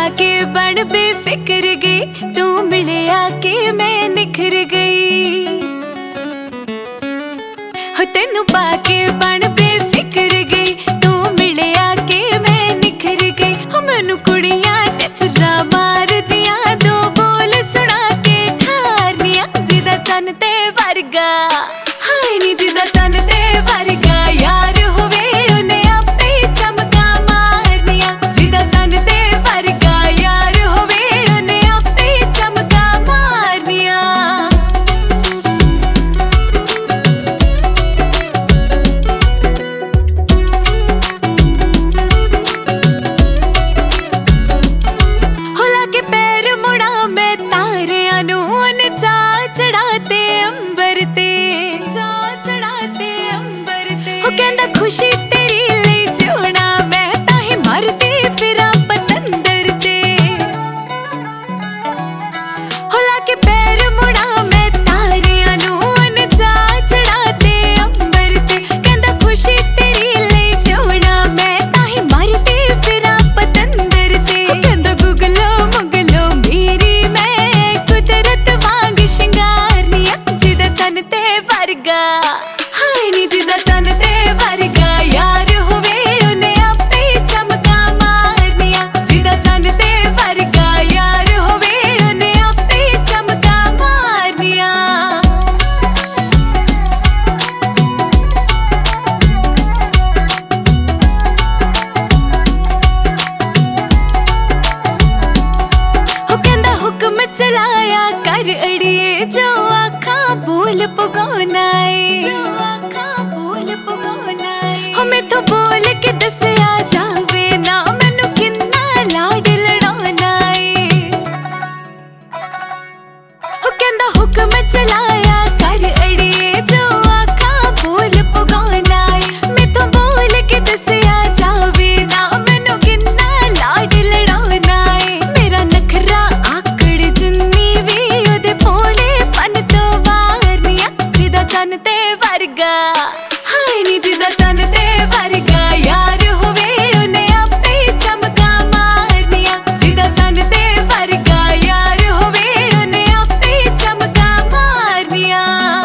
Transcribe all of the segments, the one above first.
पाके बन बेफिक्र गई, तू मिले आके मैं निखर गई। हो तेनू पाके बन बेफिक्र गई, तू मिले आके मैं निखर गई। हो मैनू कुड़ियां टचरा मार दिया, दो बोल सुना के ठारनिया। जिदा चन ते वर्गा हाय नी, जिदा चन ते वर्गा यार होवे उन्हें आपे चमका मारनिया। जिदा चन ते वर्गा यार होवे उन्हें आपे चमका मारनिया। होला के पैर मुड़ा मैं तारियां नू चा चढ़ाते अंबर ते, चा चढ़ाते अंबर ते। हो कहंदा खुशी तेरी ले जोना, मैं ताही मरती फिरा पतंदर ते। होला के पैर मुड़ा मैं तारियां नू चा चढ़ाते अंबर ते। कहंदा खुशी तेरी ले जोना, मैं ताही मरती फिरा पतंदर ते। हो कहंदा गुगलो मुगलो मेरी मैं कुदरत वांग शिंगारनिया। जिदा चन ते वर्गा हाय नी, जिदा चन ते वर्गा यार होवे उन्हें आपे चमका मारनिया। जिदा चन ते वर्गा यार होवे उन्हें आपे चमका मारनिया। हो कहंदा हुक्म चलाया कर अड़िए, जो आखा बोल पगोना है, जो आखा बोल पगोना है। हो मैथों बोल के दसिया जावे ना, मैनू किन्ना लाड लड़ाना है। हो कहंदा हुक्म चलाया कर अड़िए, जो आखा बोल पगोना है। मैथों बोल के दसिया जावे ना, मैनू किन्ना लाड लड़ाना है। मेरा नखरा आकड़ जिन्नी वी ओदे भोले पन तो वारनिया। जिदा चन ते वर्गा हाय नी, जिदा चन ते वर्गा यार होवे उन्हें आपे चमका मारनिया। जिदा चन ते वर्गा यार होवे उन्हें आपे चमका मारनिया।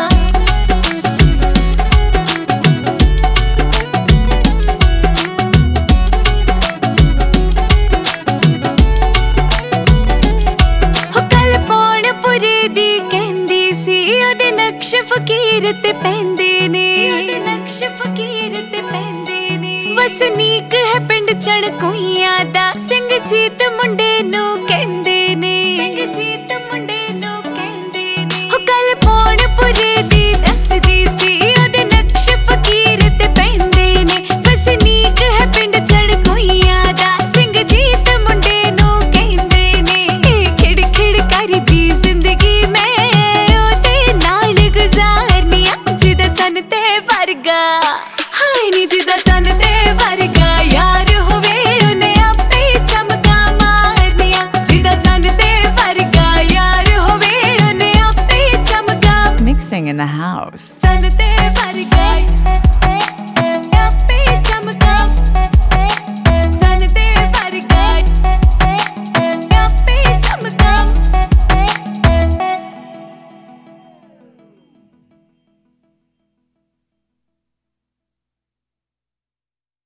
हो कल पौन पुरे दी कहंदी सी, ओदे नक्श फकीर ते पैंदे ने, ओदे नक्श फकीर ते पैंदे ने। वसनीक है पिंड चढ़कोइयां दा, सिंह जीत मुंडे नू कहंदे ने, सिंह जीत मुंडे नू कहंदे ने। हो कल पौन पुरे दी दसदी सी, ओदे नक्श फकीर ते पैंदे ने। वसनीक है पिंड चढ़कोइयां दा, सिंह जीत मुंडे नू कहंदे ने। खिड़ खिड़ करदी जिंदगी मैं ओदे नाल गुजारनिया। जिदा चन ते वर्गा हाय नी, जिदा चन ते वर्गा यार होवे उन्हें आपे चमका मारनिया। जिदा चन ते वर्गा यार होवे उन्हें आपे चमका। Mixing in the house. चन ते वर्गा